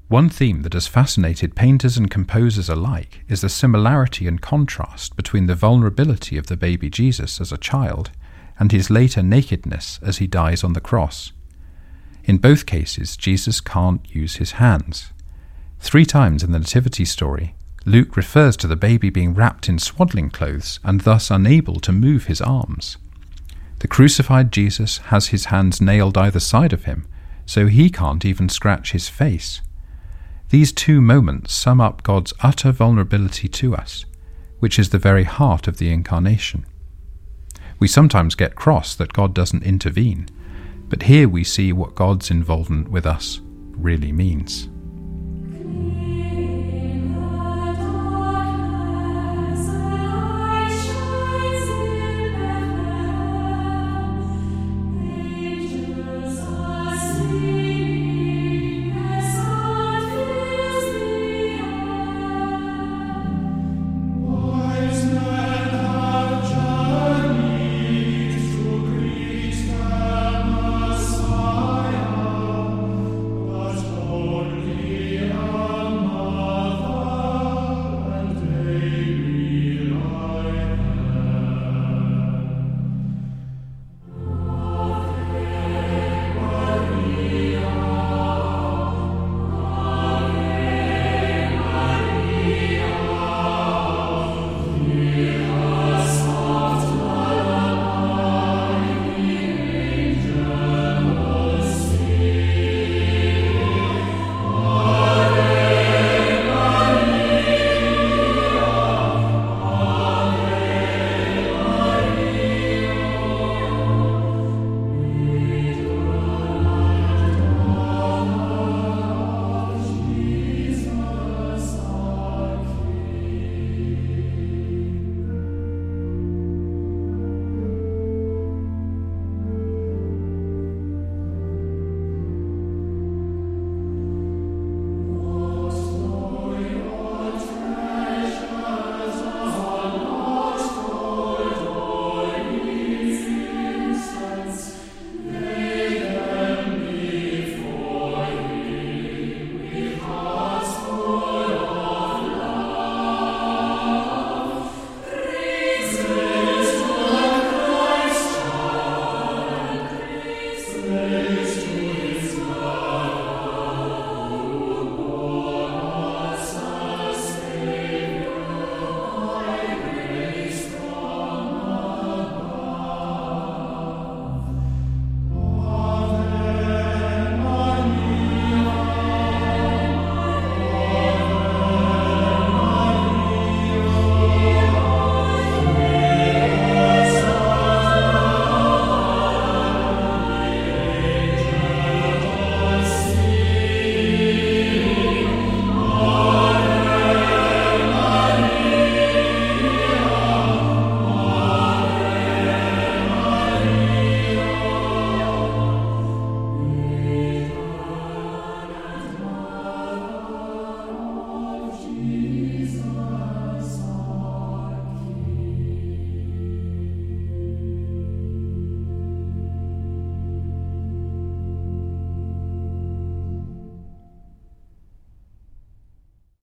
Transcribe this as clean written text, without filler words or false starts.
One theme that has fascinated painters and composers alike is the similarity and contrast between the vulnerability of the baby Jesus as a child and his later nakedness as he dies on the cross. In both cases, Jesus can't use his hands. 3 times in the Nativity story, Luke refers to the baby being wrapped in swaddling clothes and thus unable to move his arms. The crucified Jesus has his hands nailed either side of him, so he can't even scratch his face. These 2 moments sum up God's utter vulnerability to us, which is the very heart of the Incarnation. We sometimes get cross that God doesn't intervene, but here we see what God's involvement with us really means.